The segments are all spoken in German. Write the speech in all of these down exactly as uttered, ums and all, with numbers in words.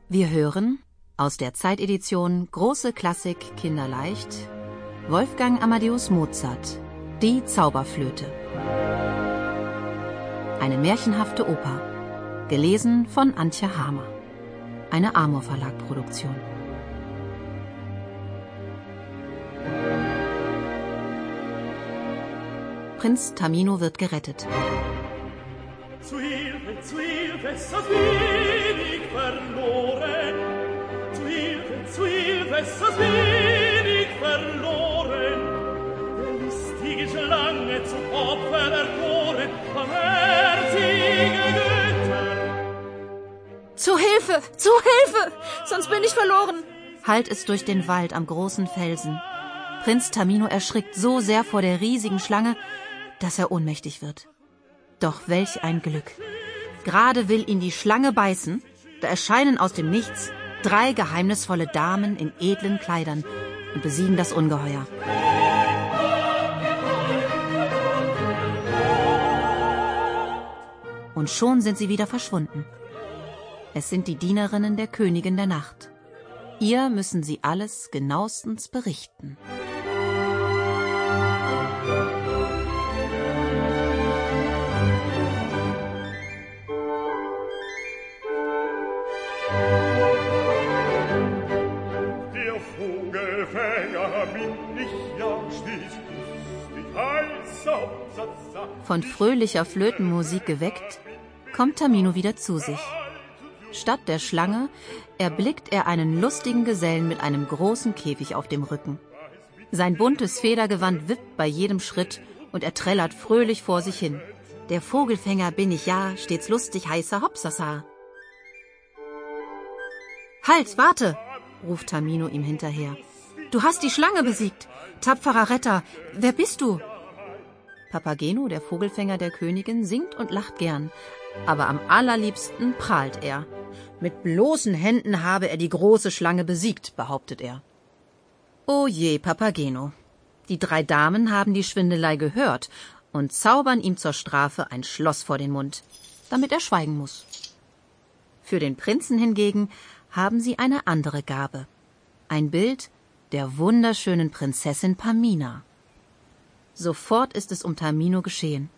Wir hören aus der Zeitedition Große Klassik Kinderleicht Wolfgang Amadeus Mozart, Die Zauberflöte. Eine märchenhafte Oper, gelesen von Antje Hamer. Eine Amor Verlag Produktion. Prinz Tamino wird gerettet. Zu Hilfe, zu Hilfe, so wenig verloren. Zu Hilfe, zu Hilfe, so wenig verloren. Der listige Schlange zum Opfer erkoren, barmherzige Götter. Zu Hilfe, zu Hilfe, sonst bin ich verloren. Hallt es durch den Wald am großen Felsen. Prinz Tamino erschrickt so sehr vor der riesigen Schlange, dass er ohnmächtig wird. Doch welch ein Glück. Gerade will ihn die Schlange beißen, da erscheinen aus dem Nichts drei geheimnisvolle Damen in edlen Kleidern und besiegen das Ungeheuer. Und schon sind sie wieder verschwunden. Es sind die Dienerinnen der Königin der Nacht. Ihr müssen sie alles genauestens berichten. Der Vogelfänger bin ich ja stets, ich heiße Hauptsatz. Von fröhlicher Flötenmusik geweckt, kommt Tamino wieder zu sich. Statt der Schlange erblickt er einen lustigen Gesellen mit einem großen Käfig auf dem Rücken. Sein buntes Federgewand wippt bei jedem Schritt und er trällert fröhlich vor sich hin. Der Vogelfänger bin ich ja, stets lustig heißer Hopsasa. Halt, warte, ruft Tamino ihm hinterher. Du hast die Schlange besiegt. Tapferer Retter, wer bist du? Papageno, der Vogelfänger der Königin, singt und lacht gern, aber am allerliebsten prahlt er. Mit bloßen Händen habe er die große Schlange besiegt, behauptet er. O je, Papageno. Die drei Damen haben die Schwindelei gehört und zaubern ihm zur Strafe ein Schloss vor den Mund, damit er schweigen muss. Für den Prinzen hingegen haben sie eine andere Gabe. Ein Bild der wunderschönen Prinzessin Pamina. Sofort ist es um Tamino geschehen.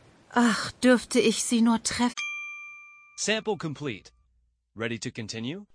Ach, dürfte ich sie nur treffen. Sample complete. Ready to continue?